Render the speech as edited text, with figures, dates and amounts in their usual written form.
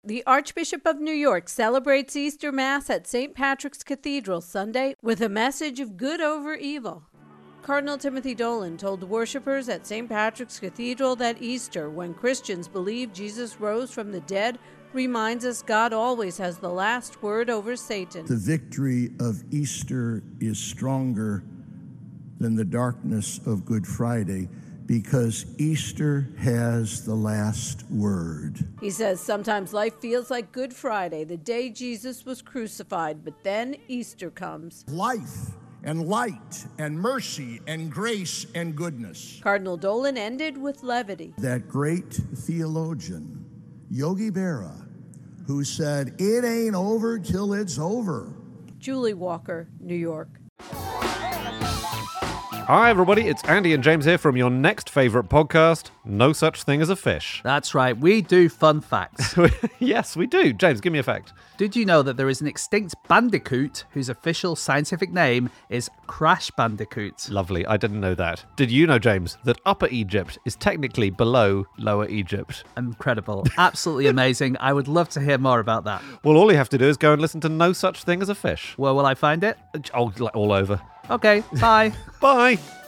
The Archbishop of New York celebrates Easter Mass at St. Patrick's Cathedral Sunday with a message of good over evil. Cardinal Timothy Dolan told worshippers at St. Patrick's Cathedral that Easter, when Christians believe Jesus rose from the dead, reminds us God always has the last word over Satan. The victory of Easter is stronger than the darkness of Good Friday, because Easter has the last word. He says sometimes life feels like Good Friday, the day Jesus was crucified, but then Easter comes. Life and light and mercy and grace and goodness. Cardinal Dolan ended with levity. That great theologian, Yogi Berra, who said, "It ain't over till it's over." Julie Walker, New York. Hi everybody, it's Andy and James here from your next favourite podcast, No Such Thing as a Fish. That's right, we do fun facts. Yes, we do. James, give me a fact. Did you know that there is an extinct bandicoot whose official scientific name is Crash Bandicoot? Lovely, I didn't know that. Did you know, James, that Upper Egypt is technically below Lower Egypt? Incredible. Absolutely amazing. I would love to hear more about that. Well, all you have to do is go and listen to No Such Thing as a Fish. Where will I find it? Oh, all over. Okay, bye. Bye.